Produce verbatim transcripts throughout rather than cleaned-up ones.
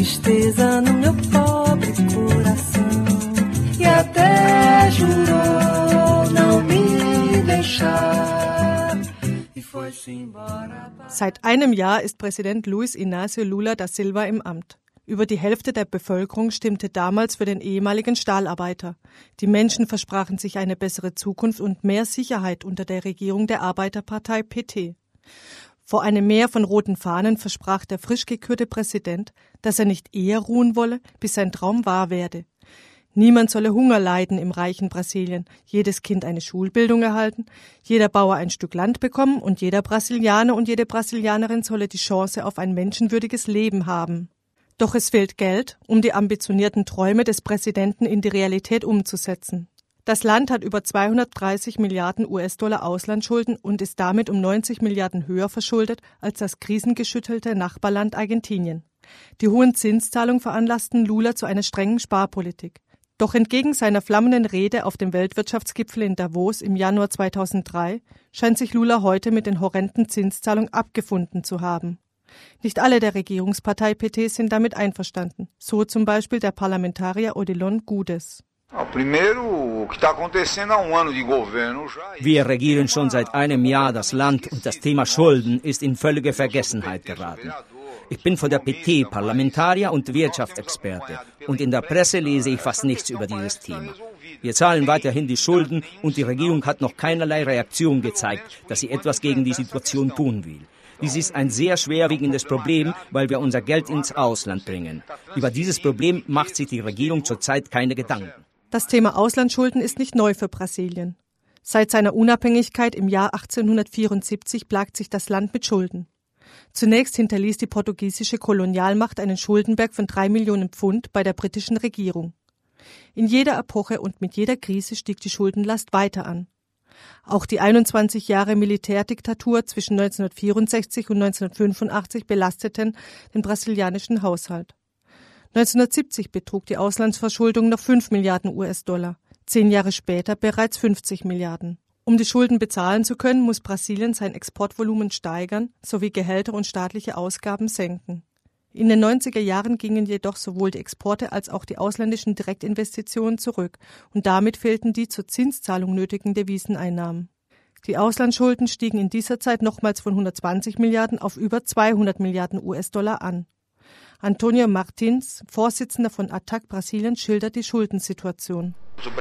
tristeza no meu pobre coração. E até jurou não me deixar. E foi-se embora. Seit einem Jahr ist Präsident Luiz Inácio Lula da Silva im Amt. Über die Hälfte der Bevölkerung stimmte damals für den ehemaligen Stahlarbeiter. Die Menschen versprachen sich eine bessere Zukunft und mehr Sicherheit unter der Regierung der Arbeiterpartei P T. Vor einem Meer von roten Fahnen versprach der frisch gekürte Präsident, dass er nicht eher ruhen wolle, bis sein Traum wahr werde. Niemand solle Hunger leiden im reichen Brasilien, jedes Kind eine Schulbildung erhalten, jeder Bauer ein Stück Land bekommen und jeder Brasilianer und jede Brasilianerin solle die Chance auf ein menschenwürdiges Leben haben. Doch es fehlt Geld, um die ambitionierten Träume des Präsidenten in die Realität umzusetzen. Das Land hat über zweihundertdreißig Milliarden U S-Dollar Auslandsschulden und ist damit um neunzig Milliarden höher verschuldet als das krisengeschüttelte Nachbarland Argentinien. Die hohen Zinszahlungen veranlassten Lula zu einer strengen Sparpolitik. Doch entgegen seiner flammenden Rede auf dem Weltwirtschaftsgipfel in Davos im Januar zweitausenddrei scheint sich Lula heute mit den horrenden Zinszahlungen abgefunden zu haben. Nicht alle der Regierungspartei P T sind damit einverstanden, so zum Beispiel der Parlamentarier Odilon Guedes. Wir regieren schon seit einem Jahr das Land und das Thema Schulden ist in völlige Vergessenheit geraten. Ich bin von der P T Parlamentarier und Wirtschaftsexperte und in der Presse lese ich fast nichts über dieses Thema. Wir zahlen weiterhin die Schulden und die Regierung hat noch keinerlei Reaktion gezeigt, dass sie etwas gegen die Situation tun will. Dies ist ein sehr schwerwiegendes Problem, weil wir unser Geld ins Ausland bringen. Über dieses Problem macht sich die Regierung zurzeit keine Gedanken. Das Thema Auslandsschulden ist nicht neu für Brasilien. Seit seiner Unabhängigkeit im Jahr achtzehnhundertvierundsiebzig plagt sich das Land mit Schulden. Zunächst hinterließ die portugiesische Kolonialmacht einen Schuldenberg von drei Millionen Pfund bei der britischen Regierung. In jeder Epoche und mit jeder Krise stieg die Schuldenlast weiter an. Auch die einundzwanzig Jahre Militärdiktatur zwischen neunzehnhundertvierundsechzig und neunzehnhundertfünfundachtzig belasteten den brasilianischen Haushalt. neunzehnhundertsiebzig betrug die Auslandsverschuldung noch fünf Milliarden U S-Dollar, zehn Jahre später bereits fünfzig Milliarden. Um die Schulden bezahlen zu können, muss Brasilien sein Exportvolumen steigern sowie Gehälter und staatliche Ausgaben senken. In den neunziger Jahren gingen jedoch sowohl die Exporte als auch die ausländischen Direktinvestitionen zurück und damit fehlten die zur Zinszahlung nötigen Deviseneinnahmen. Die Auslandsschulden stiegen in dieser Zeit nochmals von hundertzwanzig Milliarden auf über zweihundert Milliarden U S-Dollar an. Antonio Martins, Vorsitzender von A T T A C Brasilien, schildert die Schuldensituation.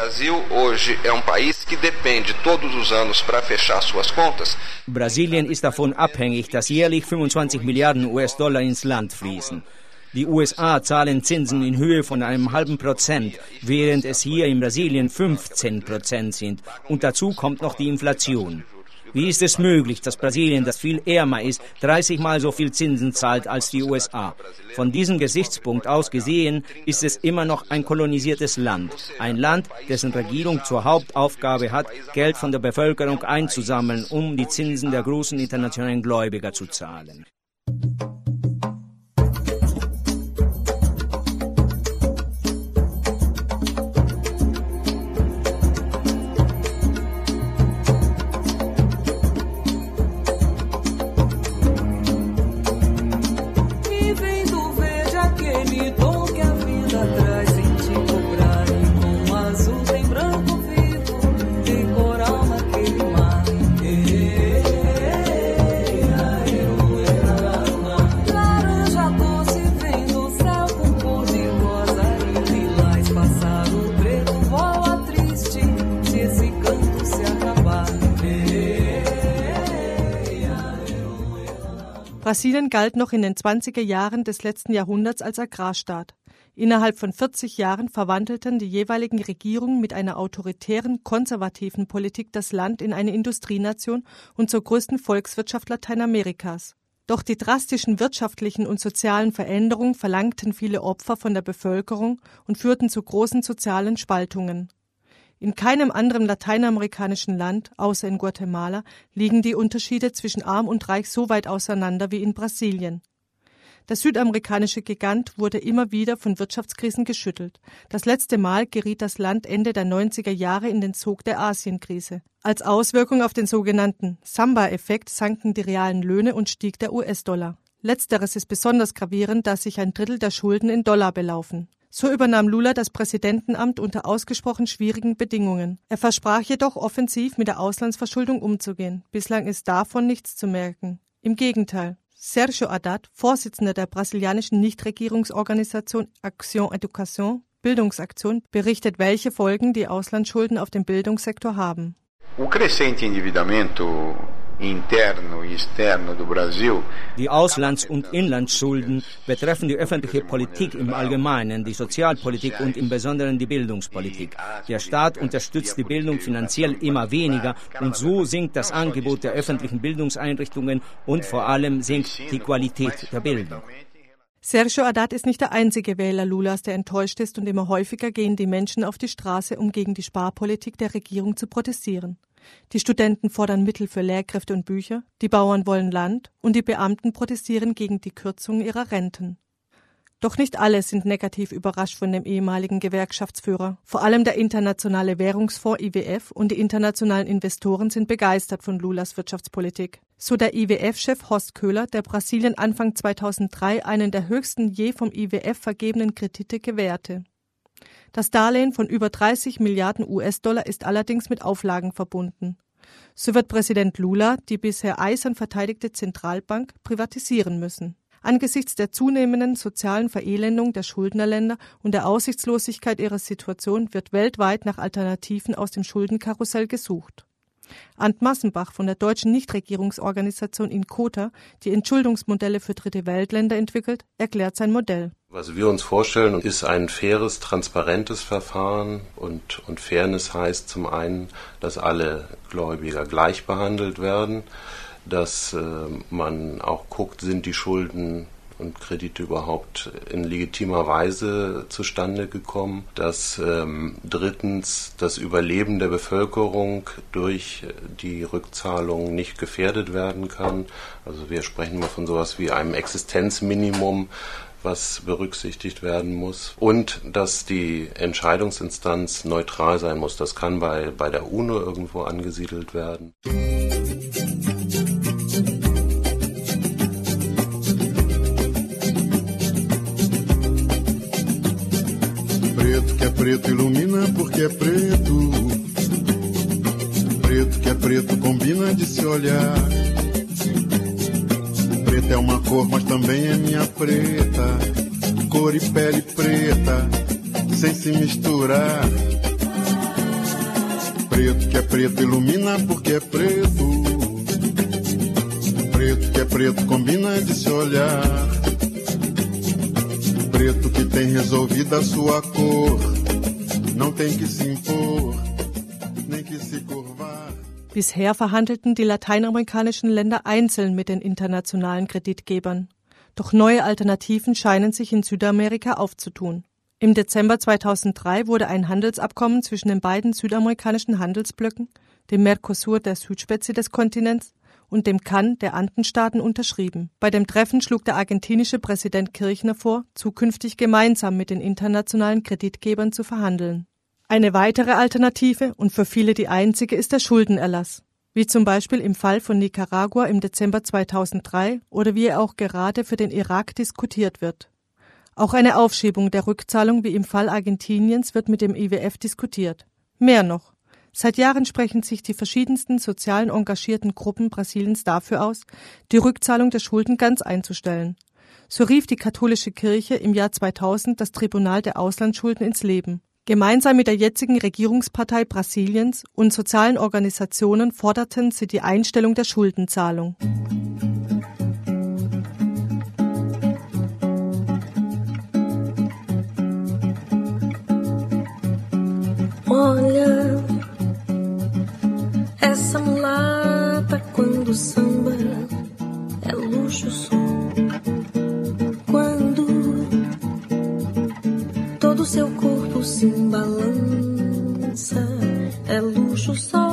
Brasilien ist davon abhängig, dass jährlich fünfundzwanzig Milliarden U S-Dollar ins Land fließen. Die U S A zahlen Zinsen in Höhe von einem halben Prozent, während es hier in Brasilien fünfzehn Prozent sind. Und dazu kommt noch die Inflation. Wie ist es möglich, dass Brasilien, das viel ärmer ist, dreißig Mal so viel Zinsen zahlt als die U S A? Von diesem Gesichtspunkt aus gesehen ist es immer noch ein kolonisiertes Land. Ein Land, dessen Regierung zur Hauptaufgabe hat, Geld von der Bevölkerung einzusammeln, um die Zinsen der großen internationalen Gläubiger zu zahlen. Brasilien galt noch in den zwanziger Jahren des letzten Jahrhunderts als Agrarstaat. Innerhalb von vierzig Jahren verwandelten die jeweiligen Regierungen mit einer autoritären, konservativen Politik das Land in eine Industrienation und zur größten Volkswirtschaft Lateinamerikas. Doch die drastischen wirtschaftlichen und sozialen Veränderungen verlangten viele Opfer von der Bevölkerung und führten zu großen sozialen Spaltungen. In keinem anderen lateinamerikanischen Land, außer in Guatemala, liegen die Unterschiede zwischen Arm und Reich so weit auseinander wie in Brasilien. Der südamerikanische Gigant wurde immer wieder von Wirtschaftskrisen geschüttelt. Das letzte Mal geriet das Land Ende der neunziger Jahre in den Sog der Asienkrise. Als Auswirkung auf den sogenannten Samba-Effekt sanken die realen Löhne und stieg der U S-Dollar. Letzteres ist besonders gravierend, da sich ein Drittel der Schulden in Dollar belaufen. So übernahm Lula das Präsidentenamt unter ausgesprochen schwierigen Bedingungen. Er versprach jedoch, offensiv mit der Auslandsverschuldung umzugehen. Bislang ist davon nichts zu merken. Im Gegenteil. Sergio Haddad, Vorsitzender der brasilianischen Nichtregierungsorganisation Action Educação, Bildungsaktion, berichtet, welche Folgen die Auslandsschulden auf den Bildungssektor haben. O crescente endividamento interno e externo do Brasil. Die Auslands- und Inlandsschulden betreffen die öffentliche Politik im Allgemeinen, die Sozialpolitik und im Besonderen die Bildungspolitik. Der Staat unterstützt die Bildung finanziell immer weniger und so sinkt das Angebot der öffentlichen Bildungseinrichtungen und vor allem sinkt die Qualität der Bildung. Sergio Haddad ist nicht der einzige Wähler Lulas, der enttäuscht ist, und immer häufiger gehen die Menschen auf die Straße, um gegen die Sparpolitik der Regierung zu protestieren. Die Studenten fordern Mittel für Lehrkräfte und Bücher, die Bauern wollen Land und die Beamten protestieren gegen die Kürzungen ihrer Renten. Doch nicht alle sind negativ überrascht von dem ehemaligen Gewerkschaftsführer. Vor allem der Internationale Währungsfonds I W F und die internationalen Investoren sind begeistert von Lulas Wirtschaftspolitik. So der I W F-Chef Horst Köhler, der Brasilien Anfang zweitausenddrei einen der höchsten je vom I W F vergebenen Kredite gewährte. Das Darlehen von über dreißig Milliarden U S-Dollar ist allerdings mit Auflagen verbunden. So wird Präsident Lula die bisher eisern verteidigte Zentralbank privatisieren müssen. Angesichts der zunehmenden sozialen Verelendung der Schuldnerländer und der Aussichtslosigkeit ihrer Situation wird weltweit nach Alternativen aus dem Schuldenkarussell gesucht. Arndt Massenbach von der deutschen Nichtregierungsorganisation INCOTA, die Entschuldungsmodelle für Dritte-Welt-Länder entwickelt, erklärt sein Modell. Was wir uns vorstellen, ist ein faires, transparentes Verfahren und, und Fairness heißt zum einen, dass alle Gläubiger gleich behandelt werden, dass äh, man auch guckt, sind die Schulden und Kredite überhaupt in legitimer Weise zustande gekommen, dass ähm, drittens das Überleben der Bevölkerung durch die Rückzahlung nicht gefährdet werden kann. Also wir sprechen mal von sowas wie einem Existenzminimum, was berücksichtigt werden muss, und dass die Entscheidungsinstanz neutral sein muss. Das kann bei, bei der UNO irgendwo angesiedelt werden. Preto que é preto ilumina porque é preto. Preto que é preto combina de se olhar. Preta é uma cor, mas também é minha preta. Cor e pele preta, sem se misturar. Preto que é preto ilumina porque é preto. Preto que é preto combina de se olhar. Preto que tem resolvida a sua cor, não tem que se impor, nem que se curvar. Bisher verhandelten die lateinamerikanischen Länder einzeln mit den internationalen Kreditgebern. Doch neue Alternativen scheinen sich in Südamerika aufzutun. Im Dezember zweitausenddrei wurde ein Handelsabkommen zwischen den beiden südamerikanischen Handelsblöcken, dem Mercosur der Südspitze des Kontinents und dem C A N der Andenstaaten unterschrieben. Bei dem Treffen schlug der argentinische Präsident Kirchner vor, zukünftig gemeinsam mit den internationalen Kreditgebern zu verhandeln. Eine weitere Alternative und für viele die einzige ist der Schuldenerlass, wie zum Beispiel im Fall von Nicaragua im Dezember zweitausenddrei oder wie er auch gerade für den Irak diskutiert wird. Auch eine Aufschiebung der Rückzahlung wie im Fall Argentiniens wird mit dem I W F diskutiert. Mehr noch. Seit Jahren sprechen sich die verschiedensten sozialen engagierten Gruppen Brasiliens dafür aus, die Rückzahlung der Schulden ganz einzustellen. So rief die katholische Kirche im Jahr zweitausend das Tribunal der Auslandsschulden ins Leben. Gemeinsam mit der jetzigen Regierungspartei Brasiliens und sozialen Organisationen forderten sie die Einstellung der Schuldenzahlung. Olha, essa mulata quando samba é luxo só. Quando todo seu corpo se balança, é luxo só.